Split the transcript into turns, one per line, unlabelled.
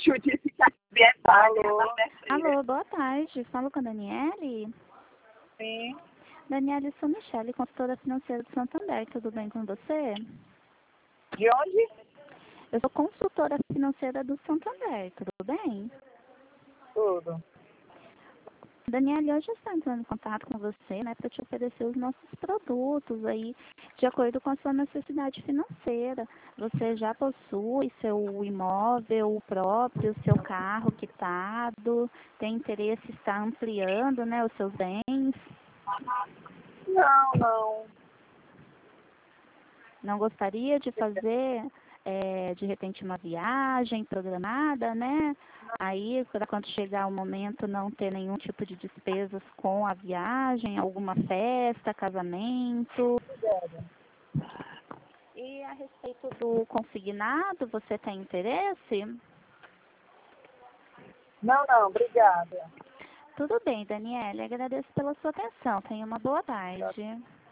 útil de ficar ambiental.
Alô, boa tarde. Falo com a Daniele.
Sim.
Daniele, sou Michele, consultora financeira do Santander. Tudo bem com você?
De onde?
Eu sou consultora financeira do Santander. Tudo bem?
Tudo.
Daniele, hoje eu estou entrando em contato com você, né, para te oferecer os nossos produtos aí, de acordo com a sua necessidade financeira. Você já possui seu imóvel próprio, seu carro quitado, tem interesse em estar ampliando, né, os seus bens?
Não.
Não gostaria de fazer, de repente, uma viagem programada, né? Aí, quando chegar o momento, não ter nenhum tipo de despesas com a viagem, alguma festa, casamento. E a respeito do consignado, você tem interesse?
Não, obrigada.
Tudo bem, Daniele. Agradeço pela sua atenção. Tenha uma boa tarde.